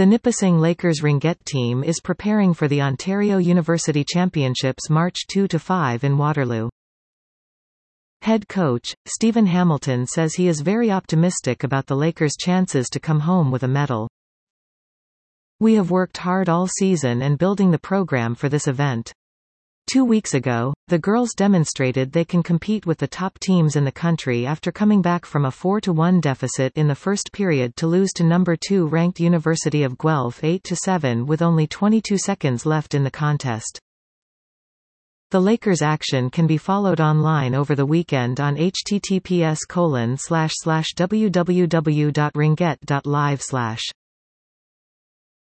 The Nipissing Lakers Ringette team is preparing for the Ontario University Championships March 2–5 in Waterloo. Head coach, Stephen Hamilton says he is very optimistic about the Lakers' chances to come home with a medal. "We have worked hard all season and building the program for this event. 2 weeks ago, the girls demonstrated they can compete with the top teams in the country after coming back from a 4–1 deficit in the first period to lose to number 2 ranked University of Guelph 8–7 with only 22 seconds left in the contest." The Lakers' action can be followed online over the weekend on https://www.ringette.live/.